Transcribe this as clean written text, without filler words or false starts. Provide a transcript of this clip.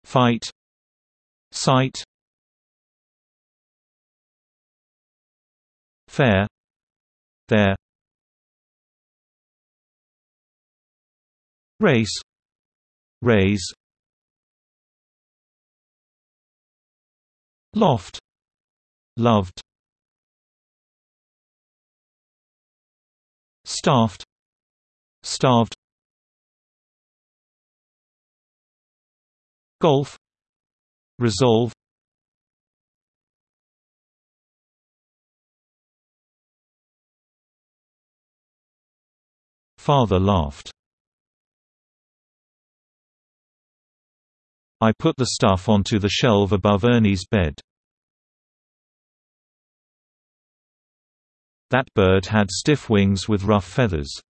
fight, sight, fair, there, race, raise, loft, loved, staffed, starved, golf, resolve, father laughed. I put the stuff onto the shelf above Ernie's bed. That bird had stiff wings with rough feathers.